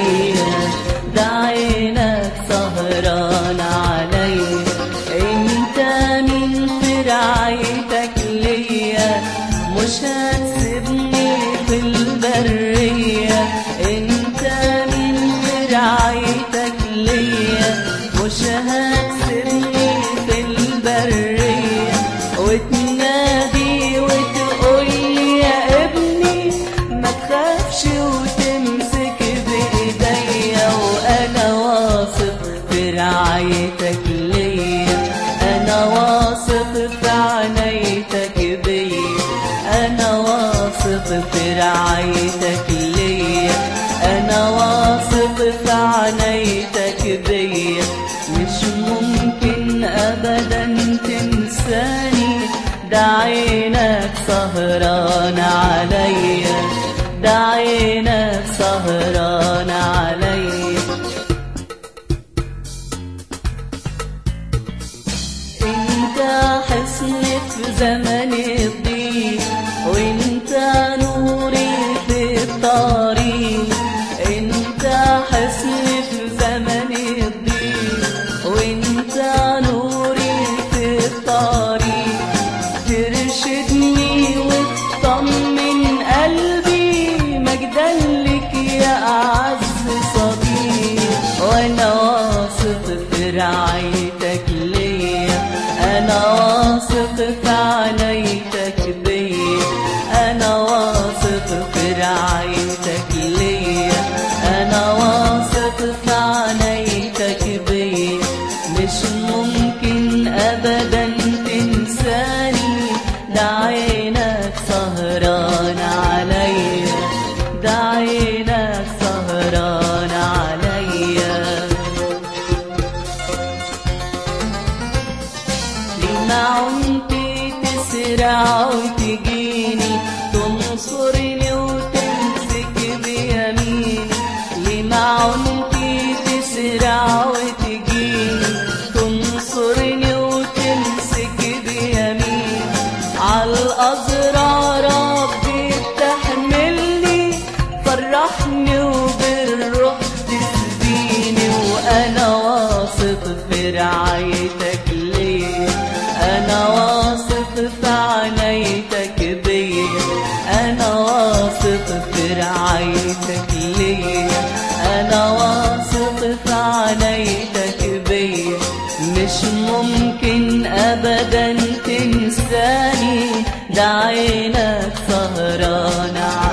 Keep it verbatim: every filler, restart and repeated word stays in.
عليا، ده عينك سهران عليا. انت من في رعايتك ليا، مش هتسيبني في البرية. انت من في رعايتك ليا، مش هتسيبني في البرية. وتنادي وتقولي يا ابني ما تخافش وتمسك بايديا. وانا واثق في رعايتك ليا، انا واثق في عنايتك بيا. انا واثق في رعايتك ليا، انا واثق في عنايتك بيا. مش ممكن ابدا تنساني، ده عينك سهران عليا، ده عينك سهران عليا. انت حصني في زمن الضيق، وانت نوري في الطريق. انت حصني في زمن الضيق، وانت نوري في الطريق. ترشدني وتطمن قلبي، مجدا لك يا اعز صديق. وانا واثق في رعايتك ليا، انا واثق في عنايتك بيا. انا واثق في رعايتك ليا، انا واثق في عنايتك بيا. مش ممكن ابدا تنساني، ده عينك سهران عليا، ده عينك سهران عليا. لما عنت تسرع وتجيني، تنصرني وتمسك بيميني. لما عنت تسرع وتجيني، تنصرني وتمسك بيميني. عالأزرع ربي تحملني، فرحني وبالروح تسبيني. وأنا واثق في رعايتك ليا، أنا واثق في عنايتك بيا. أنا واثق في رعايتك ليا، أنا واثق في عنايتك بيا. مش ممكن أبدا تنساني، ده عينك سهران عليا.